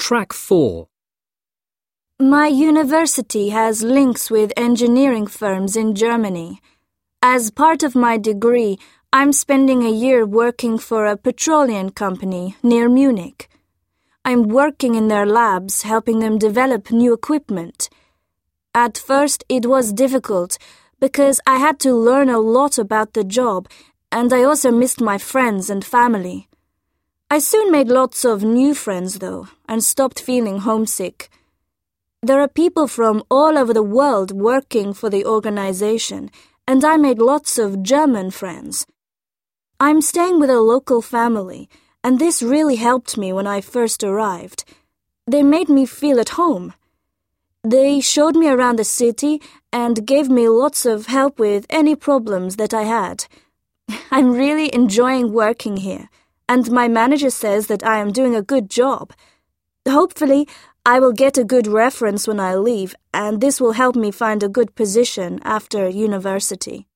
Track 4. My university has links with engineering firms in Germany. As part of my degree, I'm spending a year working for a petroleum company near Munich. I'm working in their labs, helping them develop new equipment. At first, it was difficult because I had to learn a lot about the job, and I also missed my friends and family. I soon made lots of new friends, though, and stopped feeling homesick. There are people from all over the world working for the organization, and I made lots of German friends. I'm staying with a local family, and this really helped me when I first arrived. They made me feel at home. They showed me around the city and gave me lots of help with any problems that I had. I'm really enjoying working here, and my manager says that I am doing a good job. Hopefully, I will get a good reference when I leave, and this will help me find a good position after university.